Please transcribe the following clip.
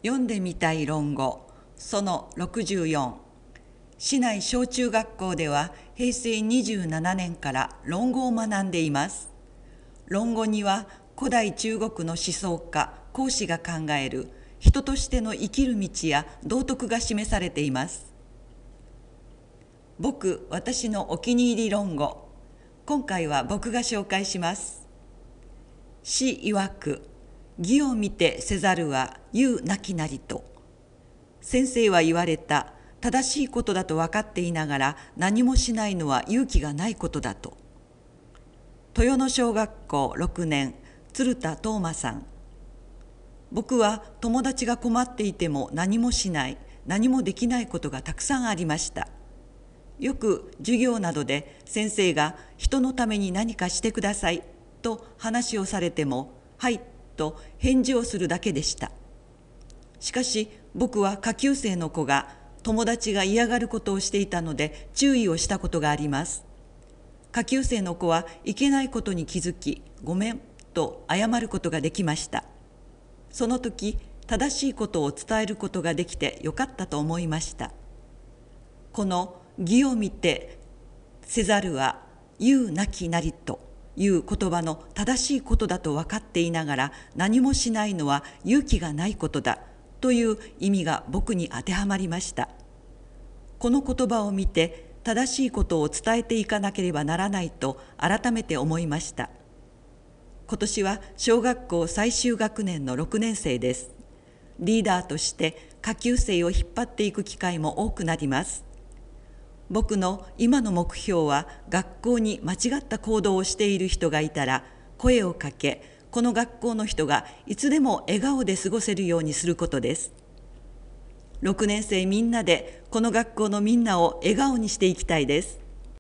読んでみたい論語その64。市内小中学校では平成27年から論語を学んでいます。論語には古代中国の思想家孔子が考える人としての生きる道や道徳が示されています。私のお気に入り論語、今回は僕が紹介します。詩曰く、義を見てせざるは勇なきなりと。先生は言われた、正しいことだと分かっていながら何もしないのは勇気がないことだと。豊野小学校6年、鶴田東馬さん。僕は友達が困っていても何もしない、何もできないことがたくさんありました。よく授業などで先生が人のために何かしてくださいと話をされても、はいと返事をするだけでした。しかし僕は下級生の子が友達が嫌がることをしていたので注意をしたことがあります。下級生の子はいけないことに気づき、ごめんと謝ることができました。その時、正しいことを伝えることができてよかったと思いました。この義を見てせざるは勇なきなりという言葉の正しいことだと分かっていながら何もしないのは勇気がないことだという意味が僕に当てはまりました。この言葉を見て正しいことを伝えていかなければならないと改めて思いました。今年は小学校最終学年の6年生です。リーダーとして下級生を引っ張っていく機会も多くなります。僕の今の目標は学校に間違った行動をしている人がいたら声をかけ、この学校の人がいつでも笑顔で過ごせるようにすることです。6年生みんなでこの学校のみんなを笑顔にしていきたいです。